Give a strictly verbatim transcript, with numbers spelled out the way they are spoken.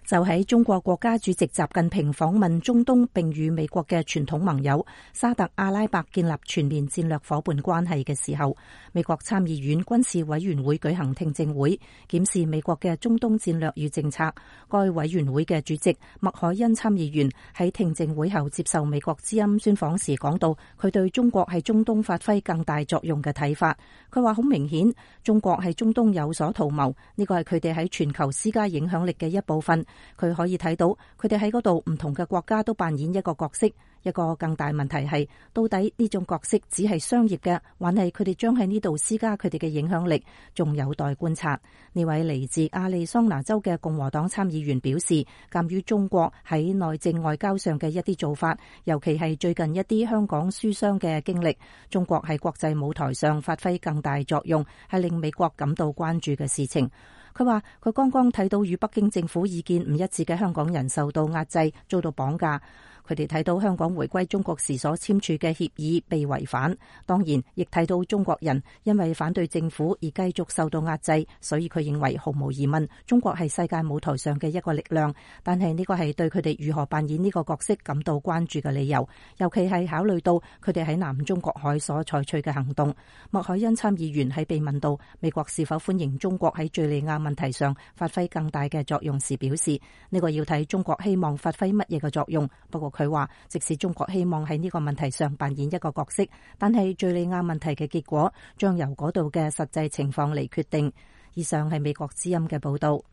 就喺中國國家主席習近平訪問中東並與美國嘅傳統盟友沙特阿拉伯建立全面戰略夥伴關係嘅時候，美國參議院軍事委員會舉行聽證會，檢視美國嘅中東戰略與政策。該委員會嘅主席麥凱恩參議員喺聽證會後接受美國之音專訪時講到，佢對中國喺中東發揮更大作用嘅睇法。佢話好明顯，中國喺中東有所圖謀，呢個係佢哋喺全球施加影響力嘅一部分。佢可以睇到，佢哋喺嗰度唔同嘅國家都扮演一個角色。一個更大問題係，到底呢種角色只係商業嘅，還係佢哋將喺呢度施加佢哋嘅影響力，仲有待觀察。呢位嚟自亞利桑那州嘅共和黨參議員表示，鑒於中國喺內政外交上嘅一啲做法，尤其係最近一啲香港書商嘅經歷，中國喺國際舞台上發揮更大作用，係令美國感到關注嘅事情。佢話佢剛剛睇到與北京政府意見唔一致嘅香港人受到壓制，遭到綁架。佢哋睇到香港回歸中國時所簽署嘅協議被違反，當然亦睇到中國人因為反對政府而繼續受到壓制，所以佢認為毫無疑問，中國係世界舞台上嘅一個力量。但係呢個係對佢哋如何扮演呢個角色感到關注嘅理由，尤其係考慮到佢哋喺南中國海所採取嘅行動。麥凱恩參議員喺被問到美國是否歡迎中國喺敘利亞問題上發揮更大嘅作用時，表示呢個要睇中國希望發揮乜嘢嘅作用。不過佢話，即使中國希望喺呢個問題上扮演一個角色，但係敘利亞問題嘅結果將由嗰度嘅實際情況嚟決定。以上係美國之音嘅報道。